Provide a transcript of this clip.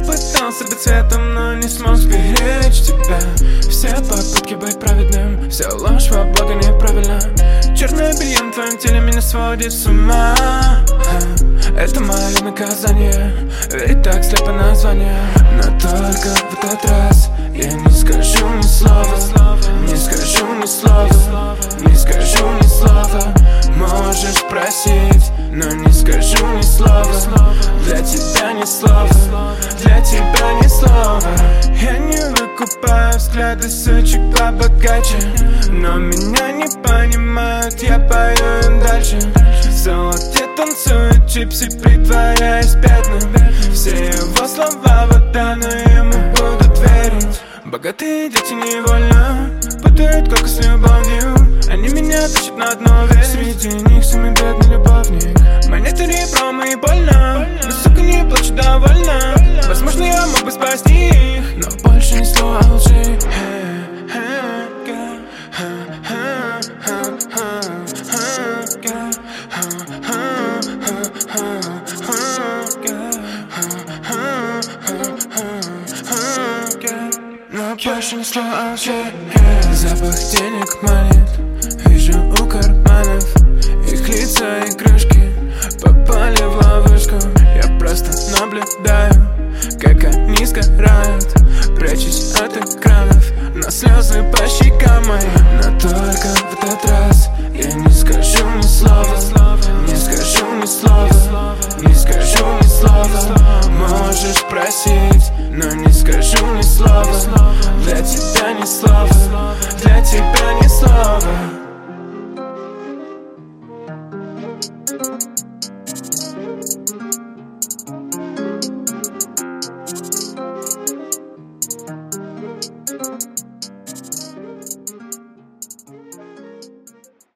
пытался быть цветом, но не смог сберечь тебя. Все попытки быть праведным, вся ложь во благо неправильно. Черное белье на твоем теле меня сводит с ума. Это мое наказание, ведь так слепо название. Но только в этот раз я не скажу ни слова, не скажу ни слова, не скажу ни слова. Можешь просить, но не скажу ни слова. Для тебя ни слова, для тебя ни слова. Я не выкупаю взгляды сучек побогаче, но меня не понимают, я пою им дальше. В золоте танцует чипсы, притворяясь бедным. Все его слова вода, но ему будут верить. Богатые дети невольно путают кока с любовью. Они меня тащат на дно, ведь среди них самый бедный любовник. Монеты ребром и больно, но сука не плачет довольно. Возможно, я мог бы спасти их, но больше ни слова лжи. Но больше ни слова лжи. Запах денег манит, вижу у карманов. Их лица игрушки попали в ловушку. Я просто наблюдаю, как они сгорают, прячусь от экранов, но слезы по щекам моим. Но только в этот раз я не скажу ни слова, не скажу ни слова, не скажу ни слова. Можешь просить, но не скажу ни слова. Для тебя ни слова, для тебя ни слова.